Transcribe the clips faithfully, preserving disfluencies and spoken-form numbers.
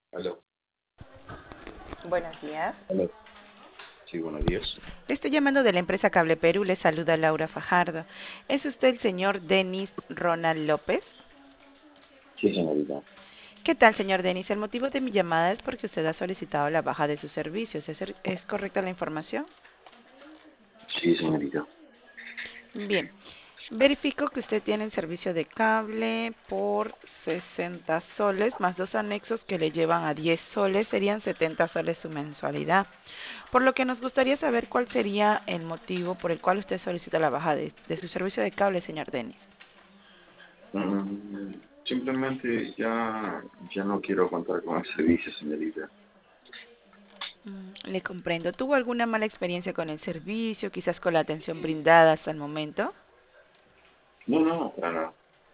Aló, Buenos días. aló. Sí, buenos días. Le estoy llamando de la empresa Cable Perú. Le saluda Laura Fajardo. ¿Es usted el señor Denis Ronald López? Sí, señorita. ¿Qué tal, señor Denis? El motivo de mi llamada es porque usted ha solicitado la baja de sus servicios. ¿Es, er- es correcta la información? Sí, señorita. Bien. Verifico que usted tiene el servicio de cable por sesenta soles más dos anexos que le llevan a diez soles. Serían setenta soles su mensualidad. Por lo que nos gustaría saber cuál sería el motivo por el cual usted solicita la baja de, de su servicio de cable, señor Denis. Mm, simplemente ya, ya no quiero contar con el servicio, señorita. Mm, Le comprendo. ¿Tuvo alguna mala experiencia con el servicio, quizás con la atención brindada hasta el momento? No, no, para nada.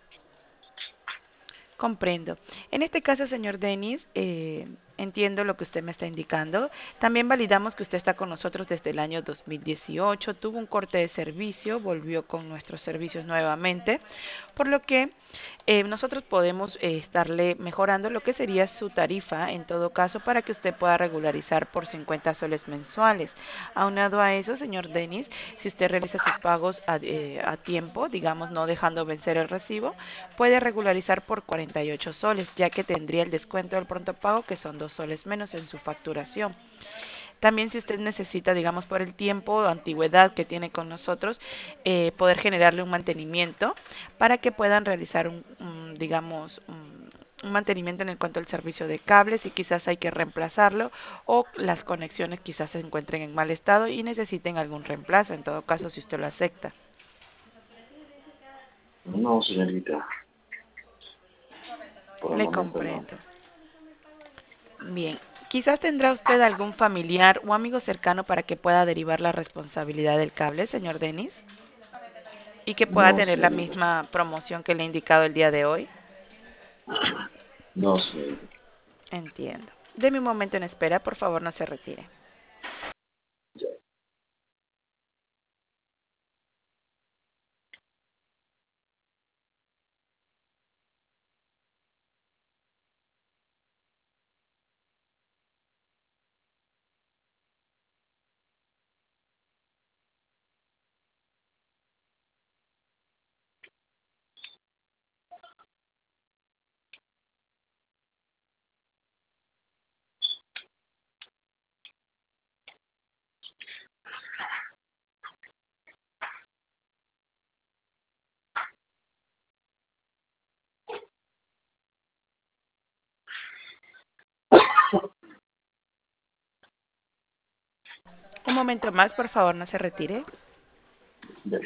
Comprendo. En este caso, señor Denis, eh, entiendo lo que usted me está indicando. También validamos que usted está con nosotros desde el año dos mil dieciocho, tuvo un corte de servicio, volvió con nuestros servicios nuevamente, por lo que eh, nosotros podemos eh, estarle mejorando lo que sería su tarifa en todo caso para que usted pueda regularizar por cincuenta soles mensuales. Aunado a eso, señor Denis, si usted realiza sus pagos a, eh, a tiempo, digamos no dejando vencer el recibo, puede regularizar por cuarenta y ocho soles, ya que tendría el descuento del pronto pago, que son dos soles menos en su facturación. También si usted necesita, digamos, por el tiempo o antigüedad que tiene con nosotros, eh, poder generarle un mantenimiento para que puedan realizar un, un, digamos, un, un mantenimiento en el cuanto al servicio de cables y quizás hay que reemplazarlo o las conexiones quizás se encuentren en mal estado y necesiten algún reemplazo, en todo caso si usted lo acepta. No, señorita. Por el Le momento no. comprendo. Bien, quizás tendrá usted algún familiar o amigo cercano para que pueda derivar la responsabilidad del cable, señor Denis, y que pueda No, tener la señorita. misma promoción que le he indicado el día de hoy. No, señorita. Entiendo. Deme un momento en espera, por favor, no se retire. Ya. Un momento más, por favor, no se retire. Ya.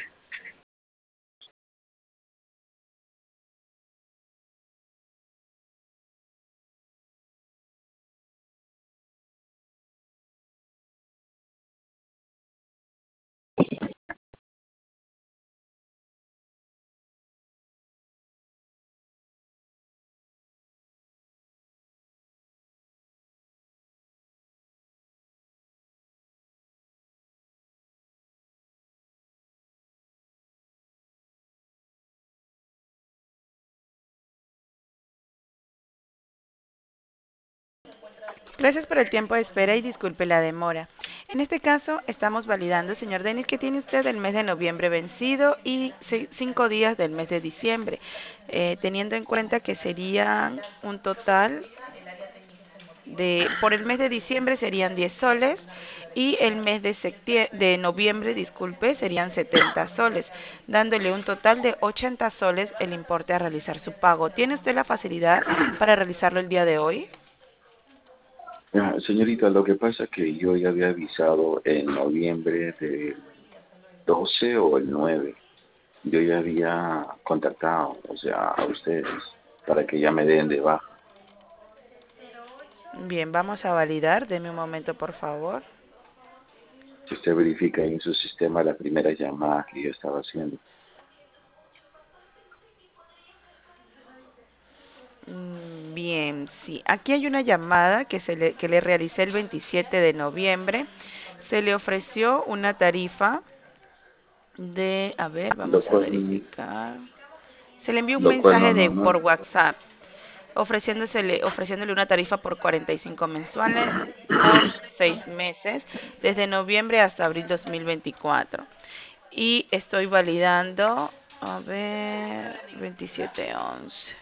Gracias por el tiempo de espera y disculpe la demora. En este caso, estamos validando, señor Denis, que tiene usted el mes de noviembre vencido y se- cinco días del mes de diciembre, eh, teniendo en cuenta que serían un total de, por el mes de diciembre serían diez soles y el mes de septie- de noviembre, disculpe, serían setenta soles, dándole un total de ochenta soles el importe a realizar su pago. ¿Tiene usted la facilidad para realizarlo el día de hoy? Ah, señorita, lo que pasa es que yo ya había avisado en noviembre del doce o el nueve. Yo ya había contactado, o sea, a ustedes para que ya me den de baja. Bien, vamos a validar. Deme un momento, por favor. Si usted verifica en su sistema la primera llamada que yo estaba haciendo. Mm, Bien, sí. Aquí hay una llamada que, se le, que le realicé el veintisiete de noviembre. Se le ofreció una tarifa de, a ver, vamos Lo a cual, verificar. Se le envió un lo cual no, mensaje no, de no. por WhatsApp. ofreciéndosele, ofreciéndole una tarifa por cuarenta y cinco mensuales por seis meses, desde noviembre hasta abril dos mil veinticuatro. Y estoy validando, a ver, veintisiete once.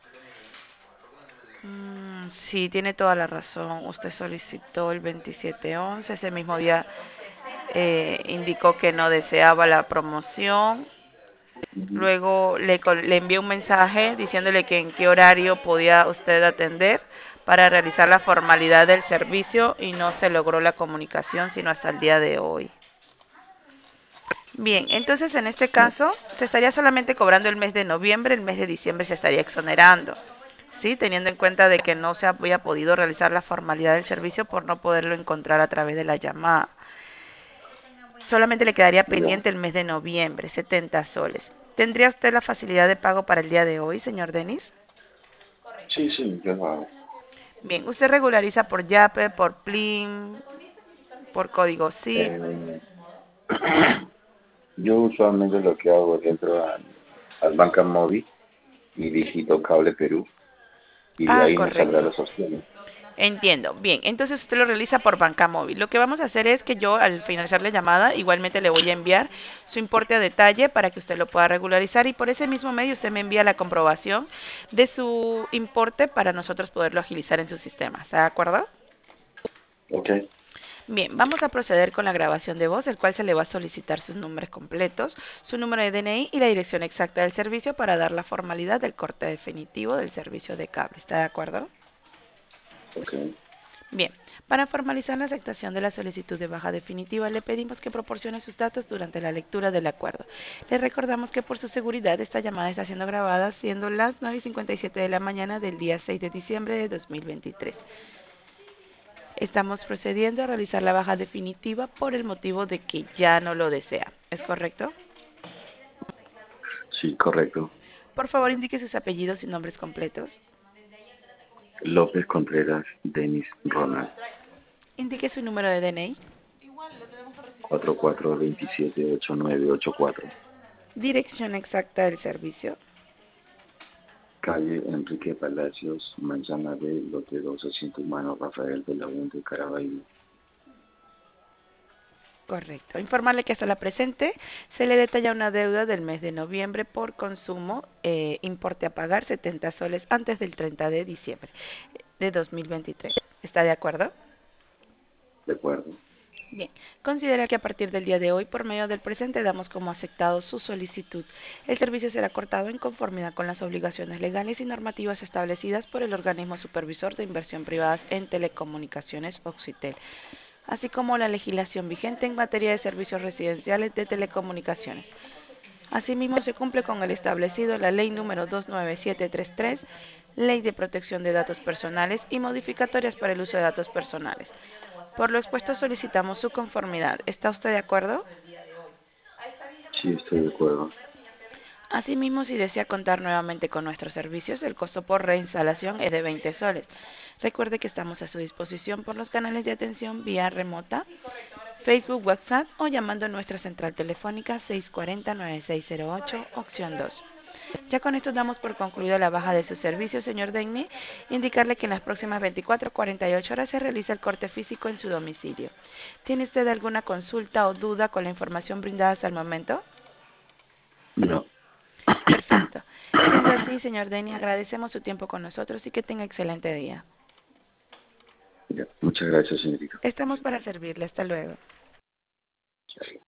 Mm, sí, tiene toda la razón. Usted solicitó el veintisiete once, ese mismo día eh, indicó que no deseaba la promoción. Ujú. Luego le, le envié un mensaje diciéndole que en qué horario podía usted atender para realizar la formalidad del servicio y no se logró la comunicación sino hasta el día de hoy. Bien, entonces en este No. caso se estaría solamente cobrando el mes de noviembre, el mes de diciembre se estaría exonerando, ¿sí? Teniendo en cuenta de que no se había podido realizar la formalidad del servicio por no poderlo encontrar a través de la llamada. Solamente le quedaría Ya. pendiente el mes de noviembre, setenta soles. ¿Tendría usted la facilidad de pago para el día de hoy, señor Denis? Sí, sí, yo lo hago. Bien, usted regulariza por Yape, por Plin, por código S I F. Eh, yo usualmente lo que hago es entro al, al Banca Móvil y digito Cable Perú y de Ah, ahí me saldrán correcto. las opciones. Entiendo. Bien, entonces usted lo realiza por banca móvil. Lo que vamos a hacer es que yo al finalizar la llamada igualmente le voy a enviar su importe a detalle para que usted lo pueda regularizar y por ese mismo medio usted me envía la comprobación de su importe para nosotros poderlo agilizar en su sistema. ¿Está de acuerdo? Ok, Bien, vamos a proceder con la grabación de voz, el cual se le va a solicitar sus nombres completos, su número de D N I y la dirección exacta del servicio para dar la formalidad del corte definitivo del servicio de cable. ¿Está de acuerdo? ok. Bien, para formalizar la aceptación de la solicitud de baja definitiva, le pedimos que proporcione sus datos durante la lectura del acuerdo. Le recordamos que por su seguridad esta llamada está siendo grabada siendo las nueve y cincuenta y siete de la mañana del día seis de diciembre de dos mil veintitrés. Estamos procediendo a realizar la baja definitiva por el motivo de que ya no lo desea. ¿Es correcto? Sí, correcto. Por favor, indique sus apellidos y nombres completos. López Contreras, Denis Ronald, Indique su número de D N I. cuatro cuatro dos siete ocho nueve ocho cuatro. Dirección exacta del servicio. Calle Enrique Palacios, Manzana B, lote dos, asiento humano, Rafael de la Hunde, Caraballo. Correcto. Informarle que hasta la presente se le detalla una deuda del mes de noviembre por consumo, eh, importe a pagar setenta soles antes del treinta de diciembre de dos mil veintitrés. ¿Está de acuerdo? De acuerdo. Bien, considera que a partir del día de hoy, por medio del presente, damos como aceptado su solicitud. El servicio será cortado en conformidad con las obligaciones legales y normativas establecidas por el organismo supervisor de inversión privadas en telecomunicaciones Oxitel, así como la legislación vigente en materia de servicios residenciales de telecomunicaciones. Asimismo, se cumple con el establecido en la Ley número dos nueve siete tres tres, Ley de Protección de Datos Personales y modificatorias para el uso de datos personales. Por lo expuesto, solicitamos su conformidad. ¿Está usted de acuerdo? Sí, estoy de acuerdo. Asimismo, si desea contar nuevamente con nuestros servicios, el costo por reinstalación es de veinte soles. Recuerde que estamos a su disposición por los canales de atención vía remota, Facebook, WhatsApp o llamando a nuestra central telefónica seis cuatro cero, nueve seis cero ocho, opción dos. Ya con esto damos por concluida la baja de su servicio, señor Denny. Indicarle que en las próximas veinticuatro a cuarenta y ocho horas se realiza el corte físico en su domicilio. ¿Tiene usted alguna consulta o duda con la información brindada hasta el momento? No. Perfecto. Siendo así, señor Denny, agradecemos su tiempo con nosotros y que tenga excelente día. Ya. Muchas gracias, señorita. Estamos para servirle. Hasta luego.